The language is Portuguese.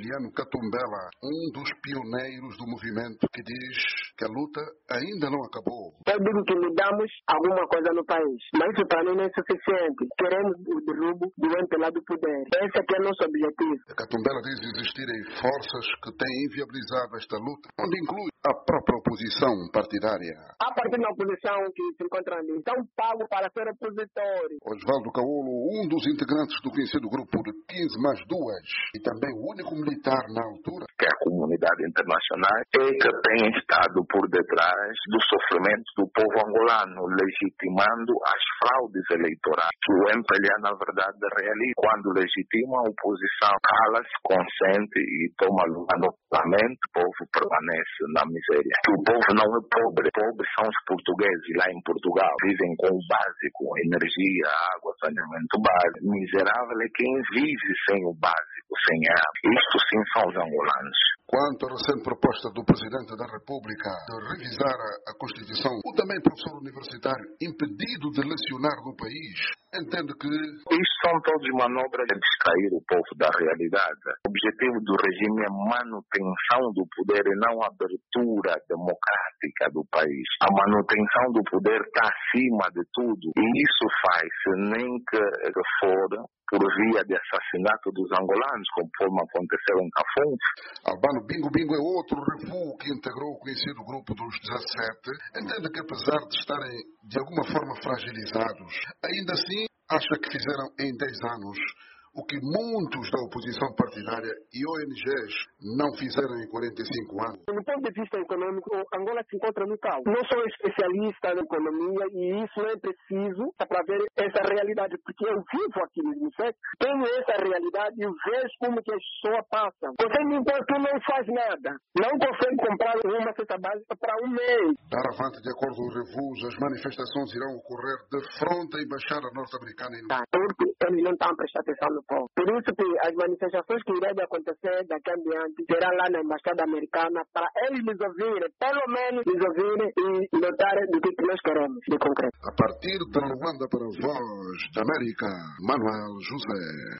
Emiliano Katumbela, um dos pioneiros do movimento que diz que a luta ainda não acabou. Eu digo que mudamos alguma coisa no país, mas isso para mim não é suficiente. Queremos o derrubo do MPLA do poder. Esse aqui é o nosso objetivo. Katumbela diz existirem forças que têm inviabilizado esta luta, onde inclui a própria oposição partidária. A partir da oposição que se encontra ali, estão pagos para ser opositores. Osvaldo Caolo, um dos integrantes do conhecido grupo de 15 mais 2 e também o único militar na altura, que a comunidade internacional é que tem estado por detrás do sofrimento do povo angolano, legitimando as fraudes eleitorais que o MPLA, na verdade, realiza. Quando legitima a oposição, cala-se, consente e toma lugar no parlamento, o povo permanece na miséria. Que o povo não é pobre, pobres são os portugueses lá em Portugal, vivem com o básico, energia, água, saneamento básico. Miserável é quem vive sem o básico, sem água. Isto sim são os angolanos. Quanto à recente proposta do Presidente da República de revisar a Constituição, o também professor universitário impedido de lecionar no país, entende que isto são todas manobras de distrair o povo da realidade. O objetivo do regime é manutenção do poder e não abertura democrática do país. A manutenção do poder está acima de tudo e isso faz-se nem que for por via de assassinato dos angolanos, conforme aconteceu em Cafunde. Albano Bingo Bingo é outro refugo que integrou o conhecido grupo dos 17. Entende que apesar de estarem de alguma forma fragilizados, ainda assim acha que fizeram em 10 anos o que muitos da oposição partidária e ONGs não fizeram em 45 anos. Do ponto de vista econômico, Angola se encontra no caos. Não sou especialista na economia e isso não é preciso para ver essa realidade, porque eu vivo aqui no Unicef, tenho essa realidade e vejo como que as pessoas passam. Você enquanto não faz nada, não consegue comprar uma cesta básica para um mês. Daravante, de acordo com o Revus, as manifestações irão ocorrer de frente à Embaixada Norte-Americana. Porque eles não estão a prestar atenção no povo. Por isso que as manifestações que irão acontecer daqui em diante serão lá na Embaixada Americana para eles nos ouvirem, pelo menos nos ouvirem e notarem do que nós queremos de concreto. A partir de Luanda para a Voz da América, Manuel José.